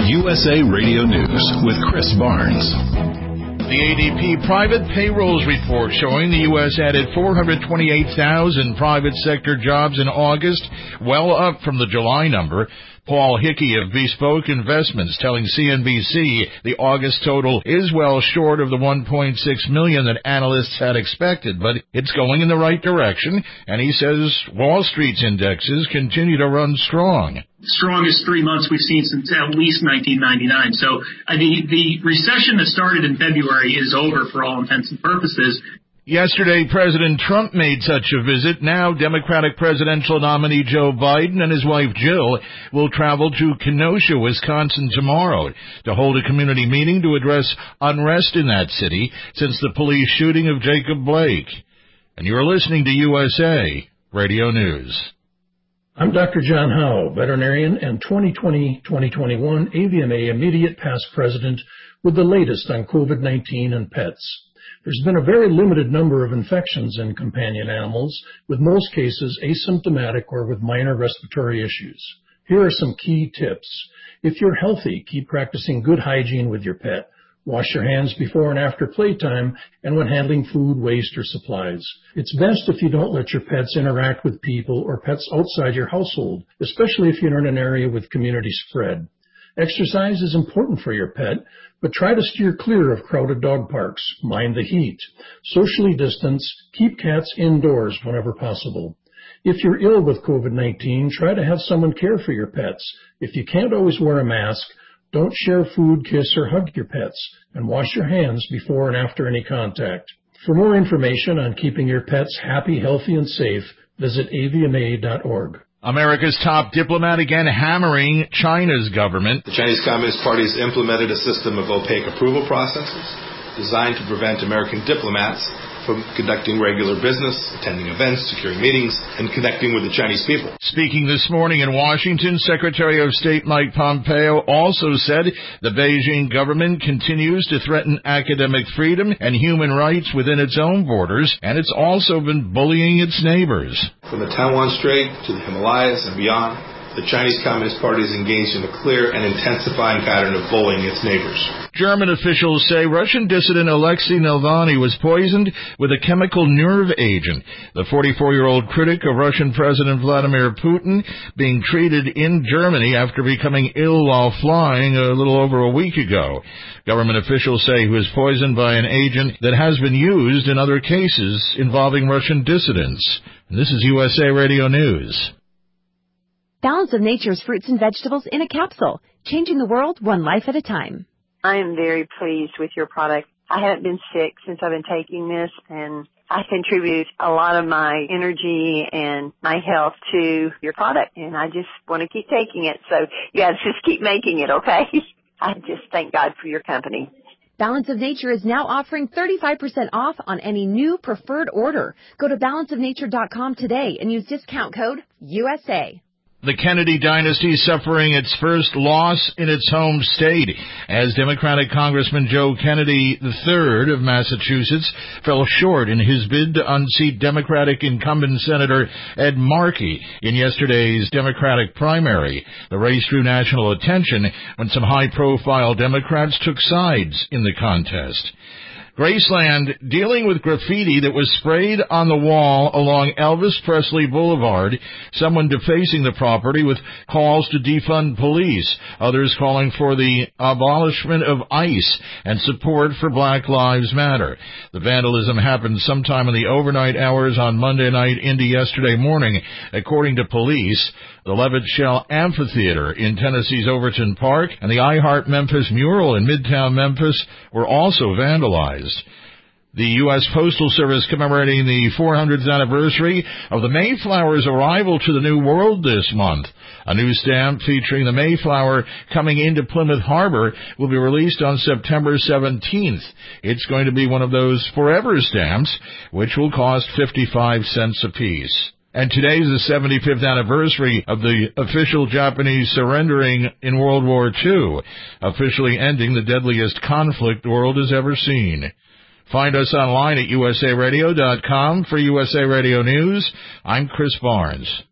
USA Radio News with Chris Barnes. The ADP Private Payrolls Report showing the U.S. added 428,000 private sector jobs in August, well up from the July number. Paul Hickey of Bespoke Investments telling CNBC the August total is well short of the 1.6 million that analysts had expected, but it's going in the right direction, and he says Wall Street's indexes continue to run strong. Strongest 3 months we've seen since at least 1999. So the recession that started in February is over for all intents and purposes. Yesterday, President Trump made such a visit. Now, Democratic presidential nominee Joe Biden and his wife Jill will travel to Kenosha, Wisconsin tomorrow to hold a community meeting to address unrest in that city since the police shooting of Jacob Blake. And you're listening to USA Radio News. I'm Dr. John Howe, veterinarian and 2020-2021 AVMA Immediate Past President with the latest on COVID-19 and pets. There's been a very limited number of infections in companion animals, with most cases asymptomatic or with minor respiratory issues. Here are some key tips. If you're healthy, keep practicing good hygiene with your pet. Wash your hands before and after playtime and when handling food, waste, or supplies. It's best if you don't let your pets interact with people or pets outside your household, especially if you're in an area with community spread. Exercise is important for your pet, but try to steer clear of crowded dog parks. Mind the heat. Socially distance. Keep cats indoors whenever possible. If you're ill with COVID-19, try to have someone care for your pets. If you can't always wear a mask, don't share food, kiss, or hug your pets, and wash your hands before and after any contact. For more information on keeping your pets happy, healthy, and safe, visit avma.org. America's top diplomat again hammering China's government. The Chinese Communist Party has implemented a system of opaque approval processes designed to prevent American diplomats from conducting regular business, attending events, securing meetings, and connecting with the Chinese people. Speaking this morning in Washington, Secretary of State Mike Pompeo also said the Beijing government continues to threaten academic freedom and human rights within its own borders, and it's also been bullying its neighbors. From the Taiwan Strait to the Himalayas and beyond, the Chinese Communist Party is engaged in a clear and intensifying pattern of bullying its neighbors. German officials say Russian dissident Alexei Navalny was poisoned with a chemical nerve agent. The 44-year-old critic of Russian President Vladimir Putin being treated in Germany after becoming ill while flying a little over a week ago. Government officials say he was poisoned by an agent that has been used in other cases involving Russian dissidents. And this is USA Radio News. Balance of Nature's fruits and vegetables in a capsule, changing the world one life at a time. I am very pleased with your product. I haven't been sick since I've been taking this, and I contribute a lot of my energy and my health to your product, and I just want to keep taking it. So you guys just keep making it, okay? I just thank God for your company. Balance of Nature is now offering 35% off on any new preferred order. Go to balanceofnature.com today and use discount code USA. The Kennedy dynasty suffering its first loss in its home state as Democratic Congressman Joe Kennedy III of Massachusetts fell short in his bid to unseat Democratic incumbent Senator Ed Markey in yesterday's Democratic primary. The race drew national attention when some high-profile Democrats took sides in the contest. Graceland dealing with graffiti that was sprayed on the wall along Elvis Presley Boulevard, someone defacing the property with calls to defund police, others calling for the abolishment of ICE and support for Black Lives Matter. The vandalism happened sometime in the overnight hours on Monday night into yesterday morning, according to police. The Levitt Shell Amphitheater in Tennessee's Overton Park and the I Heart Memphis mural in Midtown Memphis were also vandalized. The U.S. Postal Service commemorating the 400th anniversary of the Mayflower's arrival to the New World this month. A new stamp featuring the Mayflower coming into Plymouth Harbor will be released on September 17th. It's going to be one of those forever stamps, which will cost 55 cents apiece. And today's the 75th anniversary of the official Japanese surrendering in World War II, officially ending the deadliest conflict the world has ever seen. Find us online at usaradio.com. For USA Radio News, I'm Chris Barnes.